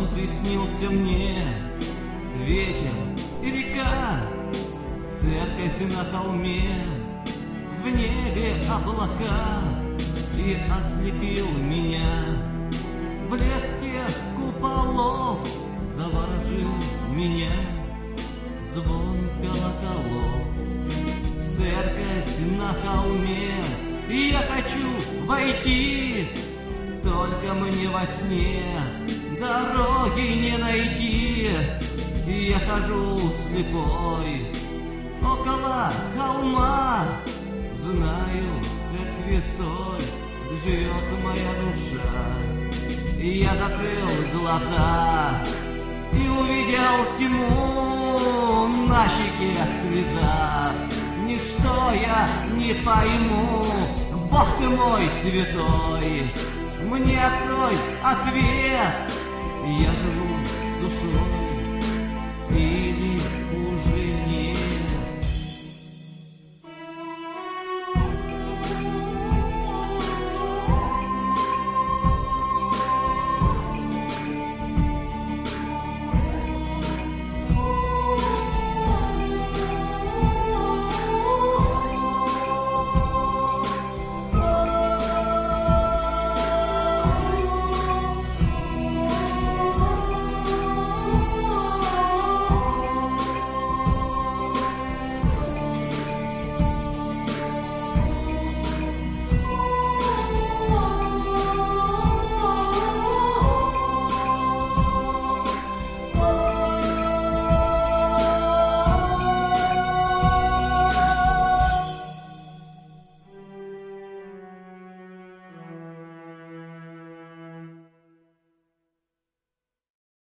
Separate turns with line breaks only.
сон приснился мне, ветер и река, церковь на холме, в небе облака, и ослепил меня. Блеск тех куполов заворожил меня, звон колоколов. Церковь на холме, и я хочу войти, только мне во сне дороги не найти. И я хожу слепой около холма, знаю, в церкви той живет моя душа. И я закрыл глаза и увидел тьму, на щеке слеза. Ничто я не пойму, Бог ты мой святой, мне открой ответ. Я живу с душой или